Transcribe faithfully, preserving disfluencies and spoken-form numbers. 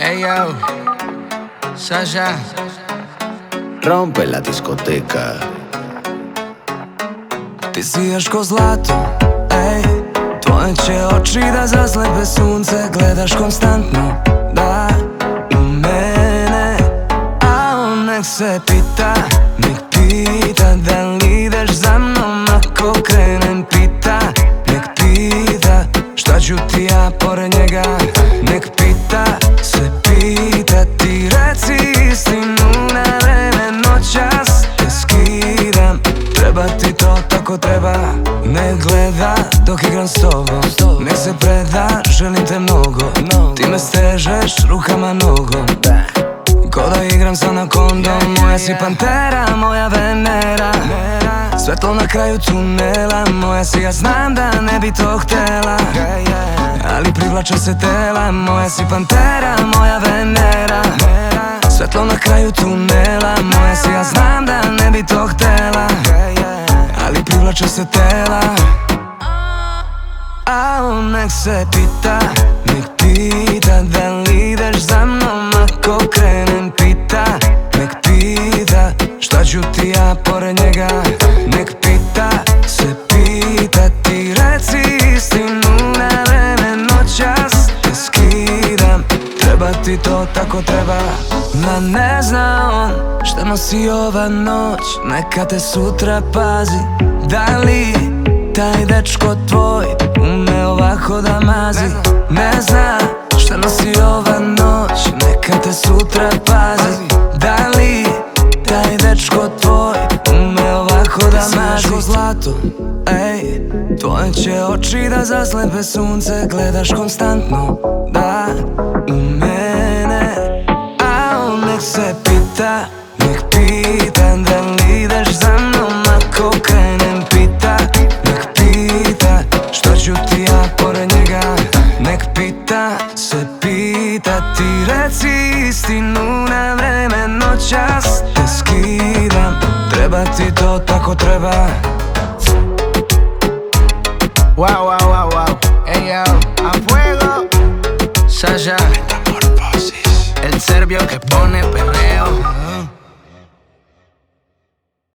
Ey yo, Sasha, rompe la discoteca. Ti sijaš ko zlato, ej. Tvoje će oči da zaslepe sunce. Gledaš konstantno, da, u mene. A on nek se pita, nek pita da li ideš za mnom ako krenem. Pita, nek pita šta ću ti ja pored njega. Nek pita, se pita, ti reci istinu na vreme. Noćas te skidam, treba ti to tako treba. Ne gleda dok igram s tobom, nek se preda, želim te mnogo. Ti me stežeš rukama nogom, ko da igram sa anakondom. Moja si pantera, moja Venera, svetlo na kraju tunela. Moja si, ja znam da ne bi to htela, ali privlače se tela. Moja si pantera, moja Venera, svetlo na kraju tunela. Moja si, ja znam da ne bi to htela, ali privlače se tela. A on nek se pita, nek pita da li ideš za mnom ako krenem. Pita, nek pita šta ću ti ja pored njega. Nek pita, se pita, ti reci istinu na vreme. Noćas te skidam, treba ti to tako treba. Ma ne zna on šta nosi ova noć, neka te sutra pazi. Da li taj dečko tvoj ume ovako da mazi? Ne zna šta nosi ova noć, neka te sutra pazi. Da li taj dečko tvoj ume ovako da mazi? Ti sijaš ko zlato, ej. Tvoje će oči da zaslepe sunce. Gledaš konstantno, da, u mene. A on nek se pita, nek pita da li ideš za mnom ako krenem. Pita, nek pita šta ću ti ja pored njega. Nek pita, se pita, ti reci istinu na vreme. Noćas te skidam, treba ti to tako treba. wow, wow, wow, wow. Ey yo, a fuego, Sasha, el serbio que pone